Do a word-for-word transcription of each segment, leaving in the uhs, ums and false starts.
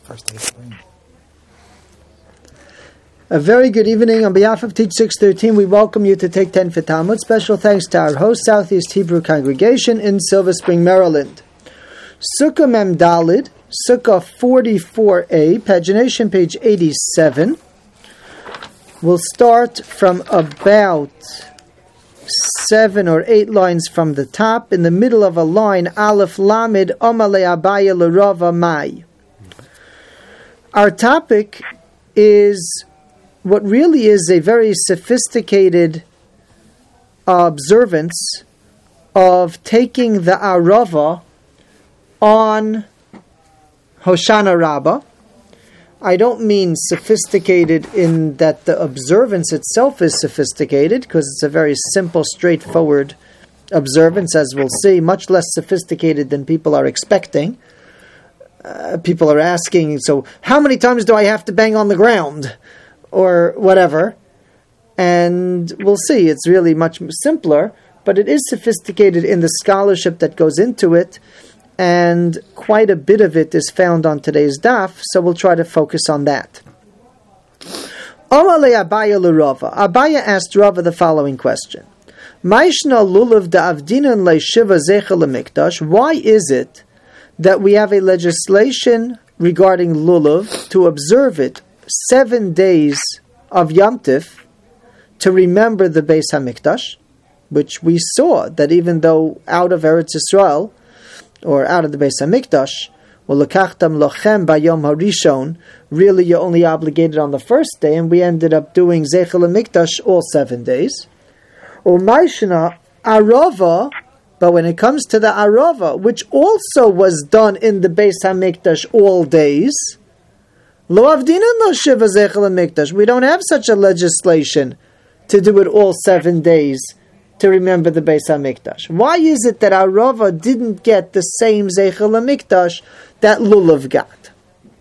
First day of spring. A very good evening. On behalf of Teach six thirteen, we welcome you to Take ten for Talmud. Special thanks to our host, Southeast Hebrew Congregation in Silver Spring, Maryland. Sukkah Mem Dalid, Sukkah forty-four A, pagination page eighty-seven. We'll start from about seven or eight lines from the top. In the middle of a line, Aleph Lamed, Omale Abaya L'Rava Mai. Our topic is what really is a very sophisticated observance of taking the Arava on Hoshana Rabbah. I don't mean sophisticated in that the observance itself is sophisticated, because it's a very simple, straightforward observance, as we'll see, much less sophisticated than people are expecting. Uh, people are asking, so how many times do I have to bang on the ground? Or whatever. And we'll see, it's really much simpler, but it is sophisticated in the scholarship that goes into it, and quite a bit of it is found on today's daf, so we'll try to focus on that. Omale Abaya l'Rava. Abaya asked Rava the following question. Maishna lulav da'avdinan le'shiva zecha l'mikdash. Why is it that we have a legislation regarding lulav to observe it seven days of Yom Tif to remember the Beis HaMikdash, which we saw that even though out of Eretz Yisrael, or out of the Beis HaMikdash, وَلَكَخْتَمْ لَخَمْ بَيَوْمْ HaRishon, really you're only obligated on the first day, and we ended up doing Zeichel HaMikdash all seven days. Or Maishna Arava, but when it comes to the Arava, which also was done in the Beis HaMikdash all days, Lo avdinan lo shiva zeichel hamikdash. We don't have such a legislation to do it all seven days to remember the Beis HaMikdash. Why is it that Arava didn't get the same zeichel hamikdash that lulav got?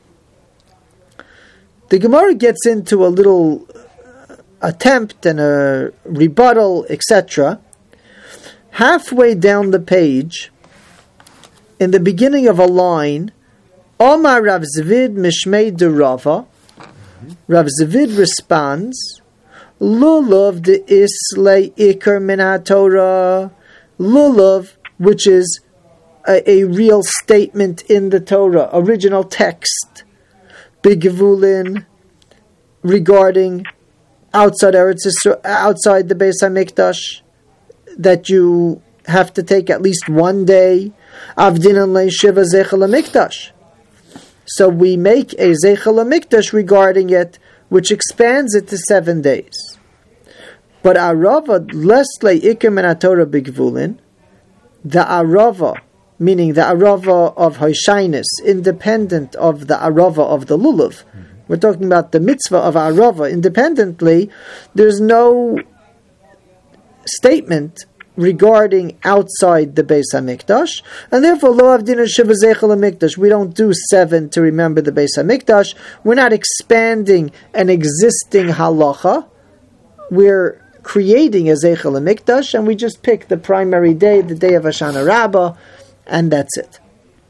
The Gemara gets into a little attempt and a rebuttal, et cetera. Halfway down the page, in the beginning of a line, Omar Rav Zvid Mishmei de Rava. Rav Zvid responds, Lulav de Islay Iker min HaTorah. Lulav, which is a, a real statement in the Torah, original text, Bigvulin, regarding outside Eretz Yisrael, outside the Beis HaMikdash, that you have to take at least one day. Avdinan le'shiva zeichel hamikdash. So we make a Zeichel HaMikdash regarding it, which expands it to seven days. But Arava, lest le'iker min HaTorah bigvulin, the Arava, meaning the Arava of Hoshainus, independent of the Arava of the Lulav. Mm-hmm. We're talking about the mitzvah of Arava independently. There's no statement regarding outside the Beis HaMikdash, and therefore lo avdina shiva zeichel hamikdash. We don't do seven to remember the Beis HaMikdash. We're not expanding an existing halacha. We're creating a zeichel hamikdash, and we just pick the primary day, the day of Hoshana Rabbah, and that's it.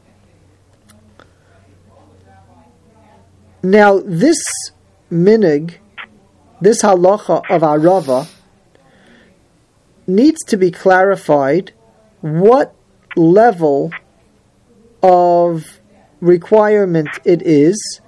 Now, this minig, this halacha of Arava, needs to be clarified what level of requirement it is,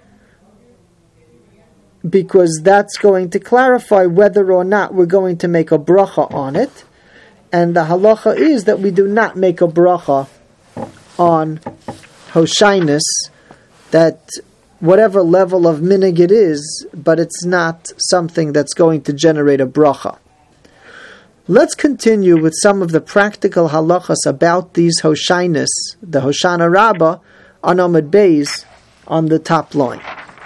because that's going to clarify whether or not we're going to make a bracha on it. And the halacha is that we do not make a bracha on Hoshainus, that whatever level of minig it is, but it's not something that's going to generate a bracha. Let's continue with some of the practical halachas about these Hoshainus, the Hoshana Rabbah, on Amud Beis, on the top line.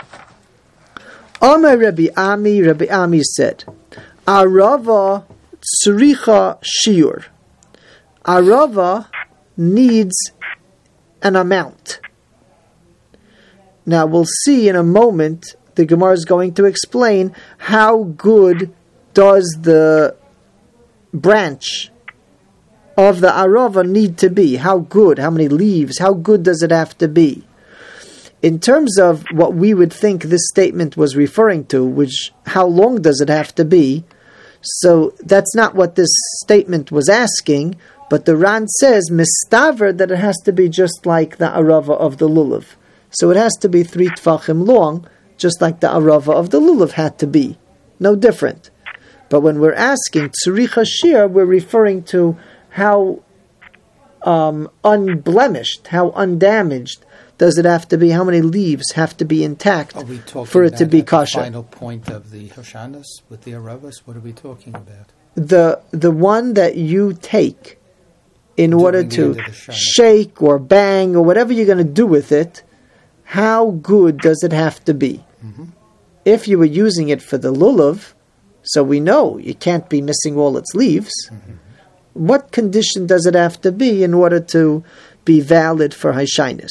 Amar Rabbi Ami, Rabbi Ami said, Arava tzricha shiur. Arava needs an amount. Now we'll see in a moment, the Gemara is going to explain how good does the branch of the arava need to be? How good? How many leaves? How good does it have to be? In terms of what we would think this statement was referring to, which how long does it have to be? So that's not what this statement was asking, but the Ran says, mistaver, that it has to be just like the arava of the lulav. So it has to be three tfachim long, just like the arava of the lulav had to be. No different. But when we're asking tzurich hashir, we're referring to how um, unblemished, how undamaged does it have to be, how many leaves have to be intact for it to be kosher. The final point of the Hoshanas with the aravas, what are we talking about? The the one that you take in Doing order to the shake or bang or whatever you're going to do with it, how good does it have to be? Mm-hmm. If you were using it for the lulav, so we know you can't be missing all its leaves, mm-hmm. what condition does it have to be in order to be valid for haishainus?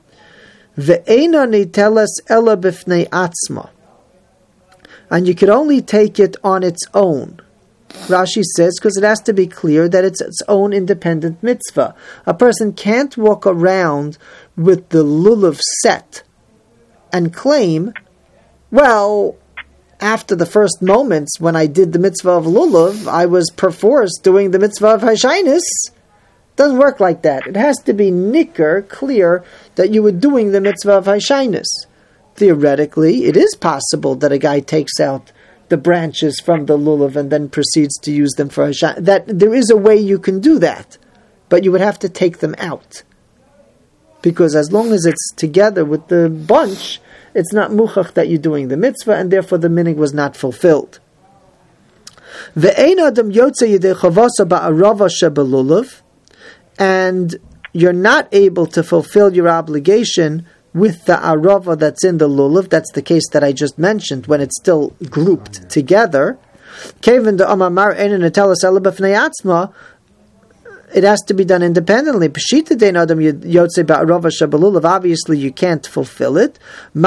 Ve'ena nitelas ela b'fnei atzma. And you could only take it on its own. Rashi says, because it has to be clear that it's its own independent mitzvah. A person can't walk around with the lulav set and claim, well, after the first moments when I did the mitzvah of lulav, I was perforce doing the mitzvah of haishainus. Doesn't work like that. It has to be nicker, clear, that you were doing the mitzvah of haishainus. Theoretically, it is possible that a guy takes out the branches from the lulav and then proceeds to use them for haishainus. That there is a way you can do that, but you would have to take them out. Because as long as it's together with the bunch, it's not muchach that you're doing the mitzvah, and therefore the minig was not fulfilled. Ve'ein adam yotze yedei chavasa ba'arava shebelulav, and you're not able to fulfill your obligation with the arava that's in the lulav. That's the case that I just mentioned, when it's still grouped oh, yeah. together. It has to be done independently. Obviously, you can't fulfill it.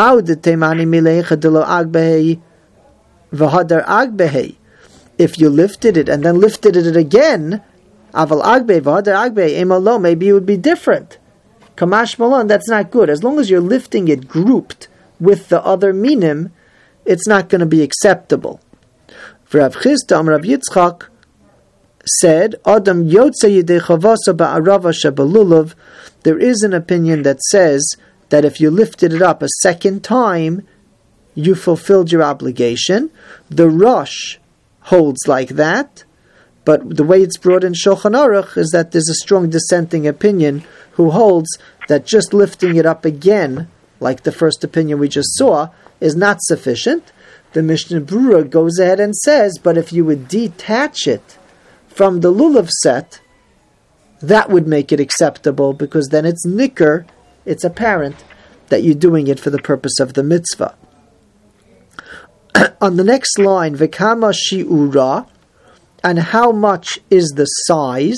If you lifted it and then lifted it again, maybe it would be different. Kamash Malon, that's not good. As long as you're lifting it grouped with the other minim, it's not going to be acceptable. Rav Chisda Rav Yitzchak said, Adam Yotze Yidei Chavasa Ba'arava Shebelulav. There is an opinion that says that if you lifted it up a second time, you fulfilled your obligation. The Rosh holds like that, but the way it's brought in Shulchan Aruch is that there's a strong dissenting opinion who holds that just lifting it up again, like the first opinion we just saw, is not sufficient. The Mishnah Berurah goes ahead and says, but if you would detach it from the lulav set, that would make it acceptable, because then it's nicker, it's apparent that you're doing it for the purpose of the mitzvah. On the next line, V'kama shi'ura, and how much is the size?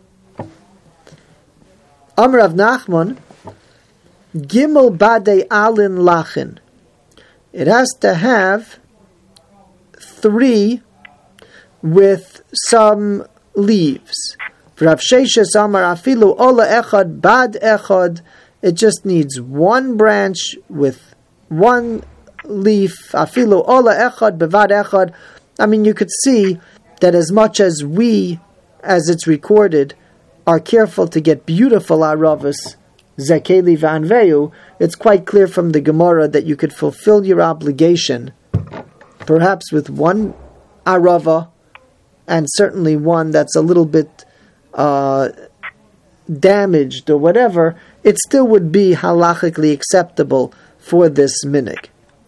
Amar Rav Nachman, Gimel Badei Alin Lachin. It has to have three with some leaves. Rav Sheshes Amar Afilu Ola Echad Bad Echad. It just needs one branch with one leaf. Afilu Ola Echad Bevad Echad. I mean, you could see that as much as we, as it's recorded, are careful to get beautiful aravas, zakeli v'anveyu, it's quite clear from the Gemara that you could fulfill your obligation, perhaps with one arava, and certainly one that's a little bit uh, damaged or whatever. It still would be halachically acceptable for this minig.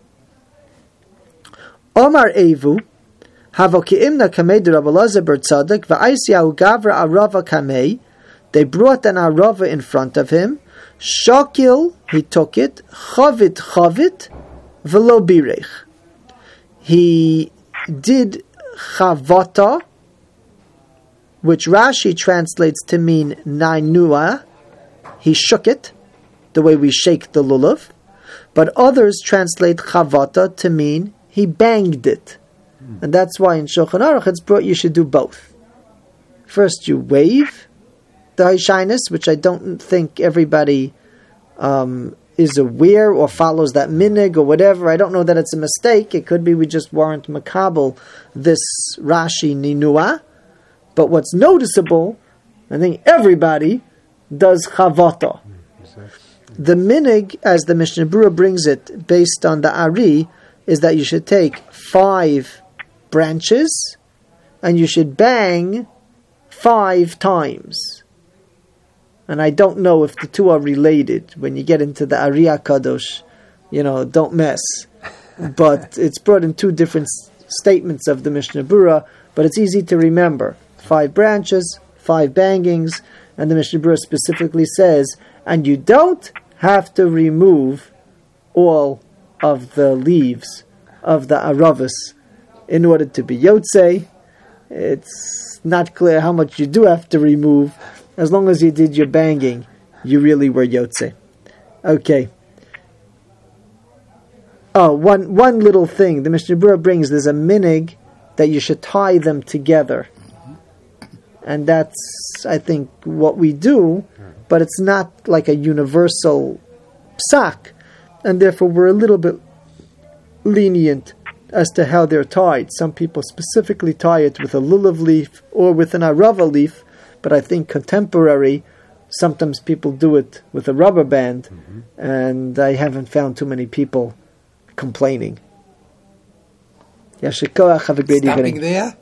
Omar Evu, Havokiimna kamei de Rabbi Elazar ber Tzadok va'aisyahu gavra arava kamei. They brought an arava in front of him. Shakil, he took it. Chavit, chavit, v'lo birech. He did chavata, which Rashi translates to mean nainua. He shook it, the way we shake the lulav. But others translate chavata to mean he banged it. And that's why in Shulchan Aruch it's brought you should do both. First you wave the haishainus, which I don't think everybody um, is aware or follows that minig or whatever. I don't know that it's a mistake. It could be we just weren't makabel this Rashi ninua. But what's noticeable, I think everybody does chavata. The minig, as the Mishnah Berurah brings it, based on the Ari, is that you should take five branches and you should bang five times. And I don't know if the two are related. When you get into the Ari HaKadosh, you know, don't mess. But it's brought in two different s- statements of the Mishnah Berurah, but it's easy to remember. Five branches, five bangings, and the Mishnah Berurah specifically says, and you don't have to remove all of the leaves of the aravas in order to be yotzei. It's not clear how much you do have to remove. As long as you did your banging, you really were yotzei. Okay. Oh, one one little thing. The Mishnah Berurah brings, there's a minig that you should tie them together. And that's, I think, what we do, but it's not like a universal psak, and therefore we're a little bit lenient as to how they're tied. Some people specifically tie it with a lulav leaf or with an arava leaf, but I think contemporary, sometimes people do it with a rubber band, mm-hmm. and I haven't found too many people complaining. Yashikoach, have a great evening. Stopping there?